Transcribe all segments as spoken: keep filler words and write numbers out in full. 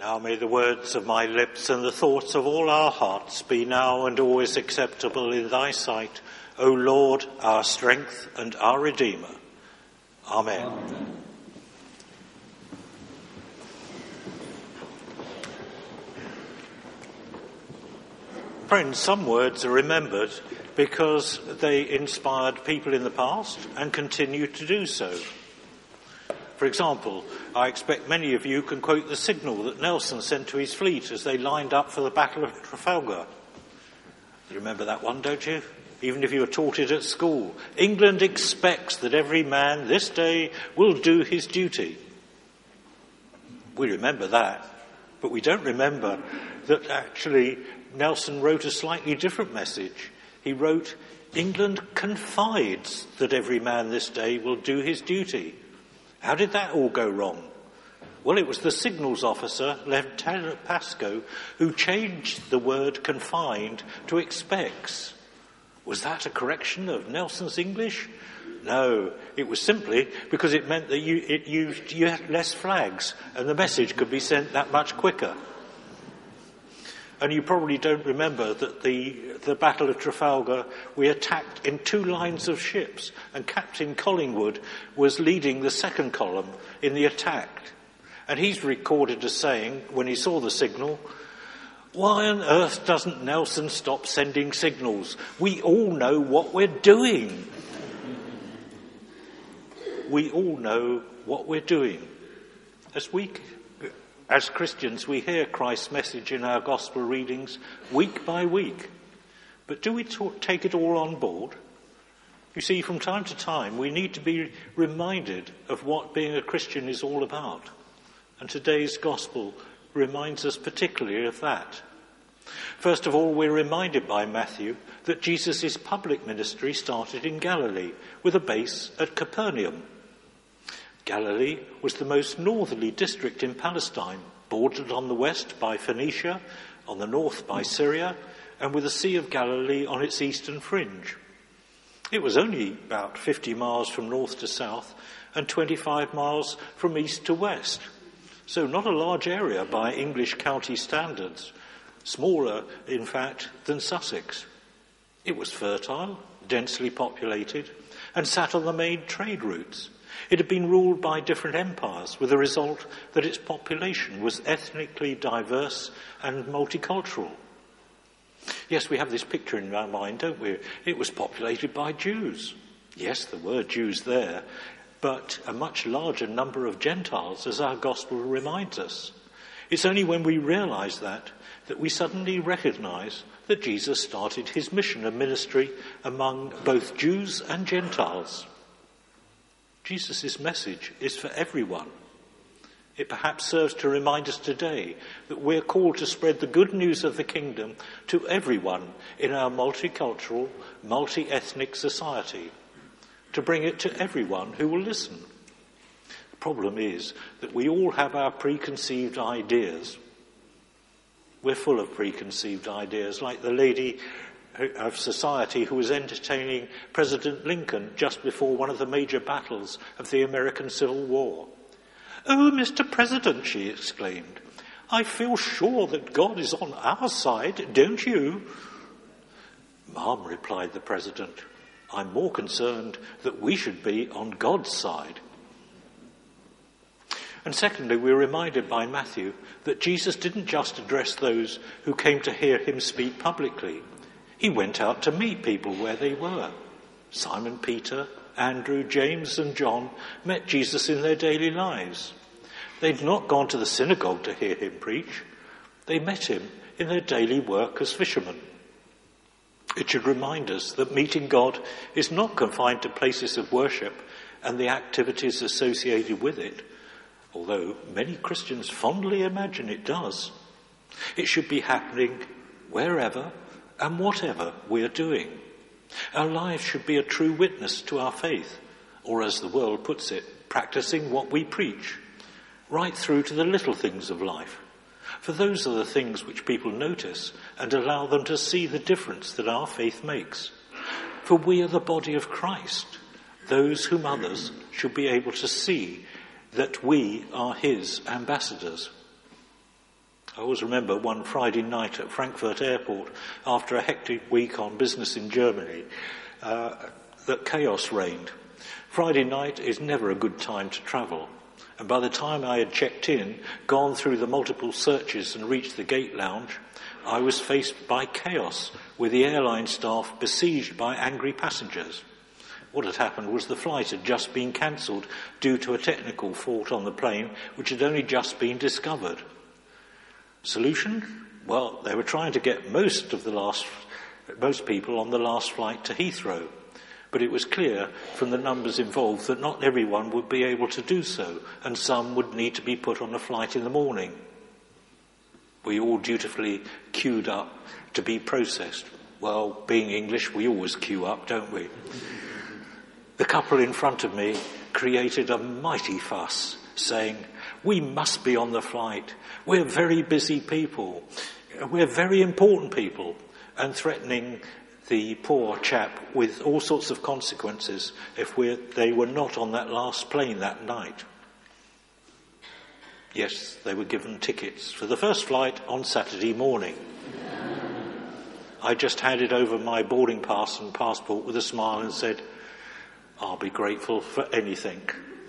Now may the words of my lips and the thoughts of all our hearts be now and always acceptable in thy sight, O Lord, our strength and our Redeemer. Amen. Amen. Friends, some words are remembered because they inspired people in the past and continue to do so. For example, I expect many of you can quote the signal that Nelson sent to his fleet as they lined up for the Battle of Trafalgar. You remember that one, don't you? Even if you were taught it at school. England expects that every man this day will do his duty. We remember that, but we don't remember that actually Nelson wrote a slightly different message. He wrote, England confides that every man this day will do his duty. How did that all go wrong? Well, it was the signals officer, Lieutenant Pascoe, who changed the word confined to expects. Was that a correction of Nelson's English? No, it was simply because it meant that you, it used you had less flags and the message could be sent that much quicker. And you probably don't remember that the, the Battle of Trafalgar, we attacked in two lines of ships, and Captain Collingwood was leading the second column in the attack. And he's recorded as saying, when he saw the signal, why on earth doesn't Nelson stop sending signals? We all know what we're doing. We all know what we're doing. As we... As Christians, we hear Christ's message in our gospel readings week by week. But do we talk, take it all on board? You see, from time to time, we need to be reminded of what being a Christian is all about. And today's gospel reminds us particularly of that. First of all, we're reminded by Matthew that Jesus' public ministry started in Galilee, with a base at Capernaum. Galilee was the most northerly district in Palestine, bordered on the west by Phoenicia, on the north by Syria, and with the Sea of Galilee on its eastern fringe. It was only about fifty miles from north to south and twenty-five miles from east to west. So not a large area by English county standards, smaller, in fact, than Sussex. It was fertile, densely populated, and sat on the main trade routes. It had been ruled by different empires, with the result that its population was ethnically diverse and multicultural. Yes, we have this picture in our mind, don't we? It was populated by Jews. Yes, there were Jews there, but a much larger number of Gentiles, as our gospel reminds us. It's only when we realise that, that we suddenly recognise that Jesus started his mission and ministry among both Jews and Gentiles. Jesus' message is for everyone. It perhaps serves to remind us today that we're called to spread the good news of the kingdom to everyone in our multicultural, multi-ethnic society, to bring it to everyone who will listen. The problem is that we all have our preconceived ideas. We're full of preconceived ideas, like the lady of society who was entertaining President Lincoln just before one of the major battles of the American Civil War. "Oh, Mister President," she exclaimed, "I feel sure that God is on our side, don't you?" "Ma'am," replied the President, "I'm more concerned that we should be on God's side." And secondly, we're reminded by Matthew that Jesus didn't just address those who came to hear him speak publicly. He went out to meet people where they were. Simon Peter, Andrew, James and John met Jesus in their daily lives. They'd not gone to the synagogue to hear him preach. They met him in their daily work as fishermen. It should remind us that meeting God is not confined to places of worship and the activities associated with it, although many Christians fondly imagine it does. It should be happening wherever and whatever we are doing. Our lives should be a true witness to our faith, or as the world puts it, practicing what we preach, right through to the little things of life. For those are the things which people notice and allow them to see the difference that our faith makes. For we are the body of Christ, those whom others should be able to see that we are his ambassadors. I always remember one Friday night at Frankfurt Airport, after a hectic week on business in Germany, uh, that chaos reigned. Friday night is never a good time to travel. And by the time I had checked in, gone through the multiple searches and reached the gate lounge, I was faced by chaos, with the airline staff besieged by angry passengers. What had happened was the flight had just been cancelled due to a technical fault on the plane, which had only just been discovered. Solution? Well, they were trying to get most of the last, most people on the last flight to Heathrow. But it was clear from the numbers involved that not everyone would be able to do so, and some would need to be put on a flight in the morning. We all dutifully queued up to be processed. Well, being English, we always queue up, don't we? The couple in front of me created a mighty fuss, saying, "We must be on the flight. We're very busy people. We're very important people," and threatening the poor chap with all sorts of consequences if we're, they were not on that last plane that night. Yes, they were given tickets for the first flight on Saturday morning. I just handed over my boarding pass and passport with a smile and said, "I'll be grateful for anything."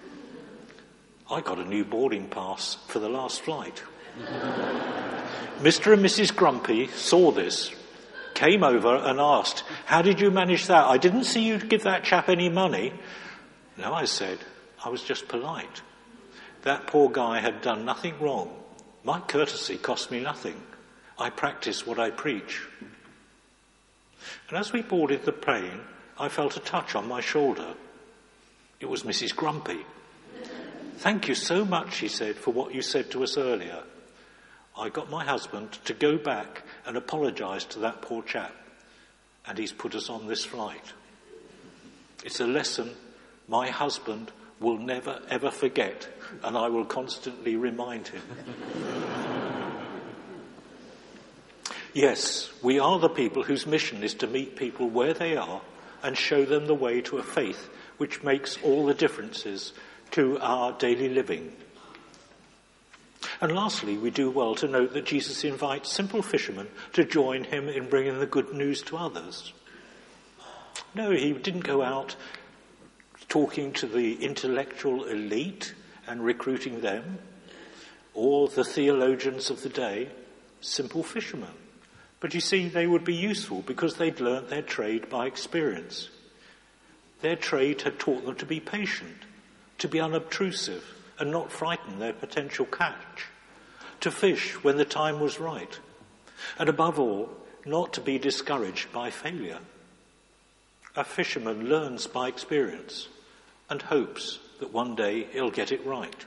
I got a new boarding pass for the last flight. Mister and Missus Grumpy saw this, came over and asked, "How did you manage that? I didn't see you give that chap any money." No, I said, I was just polite. That poor guy had done nothing wrong. My courtesy cost me nothing. I practice what I preach. And as we boarded the plane, I felt a touch on my shoulder. It was Missus Grumpy. "Thank you so much," she said, "for what you said to us earlier." I got my husband to go back and apologise to that poor chap, and he's put us on this flight. It's a lesson my husband will never ever forget, and I will constantly remind him. Yes, we are the people whose mission is to meet people where they are and show them the way to a faith which makes all the differences to our daily living. And lastly, we do well to note that Jesus invites simple fishermen to join him in bringing the good news to others. No, he didn't go out talking to the intellectual elite and recruiting them, or the theologians of the day, simple fishermen. But you see, they would be useful because they'd learnt their trade by experience. Their trade had taught them to be patient, to be unobtrusive and not frighten their potential catch, to fish when the time was right, and above all, not to be discouraged by failure. A fisherman learns by experience and hopes that one day he'll get it right.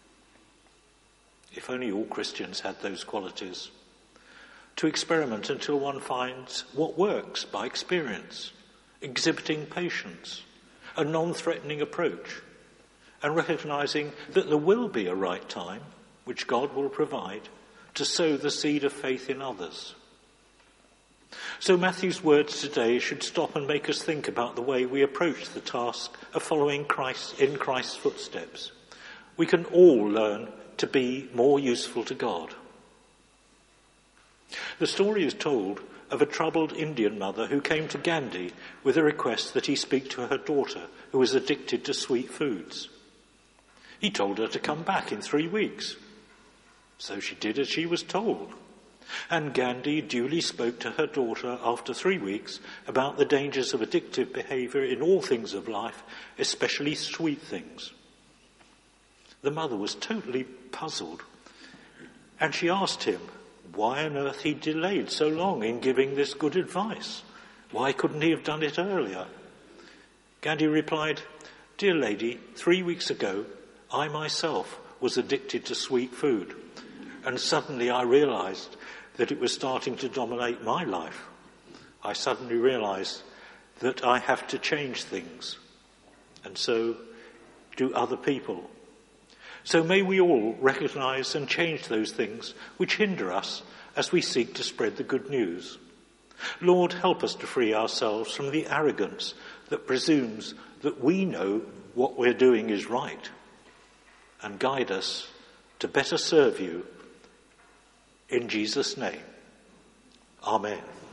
If only all Christians had those qualities. To experiment until one finds what works by experience, exhibiting patience, a non-threatening approach, and recognising that there will be a right time, which God will provide, to sow the seed of faith in others. So Matthew's words today should stop and make us think about the way we approach the task of following Christ in Christ's footsteps. We can all learn to be more useful to God. The story is told of a troubled Indian mother who came to Gandhi with a request that he speak to her daughter, who was addicted to sweet foods. He told her to come back in three weeks. So she did as she was told. And Gandhi duly spoke to her daughter after three weeks about the dangers of addictive behaviour in all things of life, especially sweet things. The mother was totally puzzled, and she asked him why on earth he delayed so long in giving this good advice. Why couldn't he have done it earlier? Gandhi replied, "Dear lady, three weeks ago, I myself was addicted to sweet food, and suddenly I realised that it was starting to dominate my life. I suddenly realised that I have to change things, and so do other people. So may we all recognise and change those things which hinder us as we seek to spread the good news. Lord, help us to free ourselves from the arrogance that presumes that we know what we're doing is right, and guide us to better serve you In Jesus' name, amen.